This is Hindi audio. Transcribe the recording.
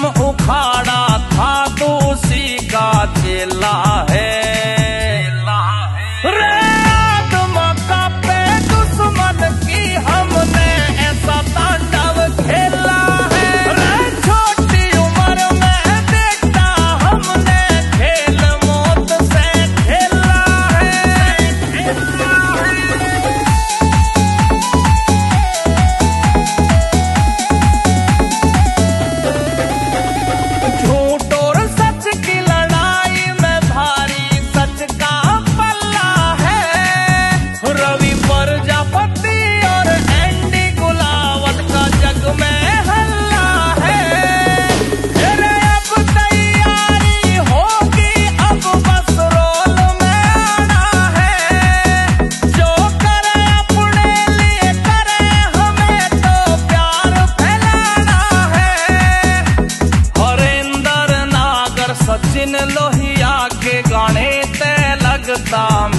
कदम उखाड़ा था तो उसी का चेला है। रे आत्मा का पे दुश्मन की हमने ऐसा तांडव खेला है। रे छोटी उम्र में देखा हमने खेल मौत से खेला है। झूठ और सच की लड़ाई में भारी सच का पल्ला है। रवि प्रजापति और एंडी गुलावत का जग में हल्ला है। अरे अब तैयारी होगी अब बस रोल में आना है। जो करे अपने लिए करे हमें तो प्यार फैलाना है। हरेंद्र नागर सचिन लोहिया के गाने ते लगता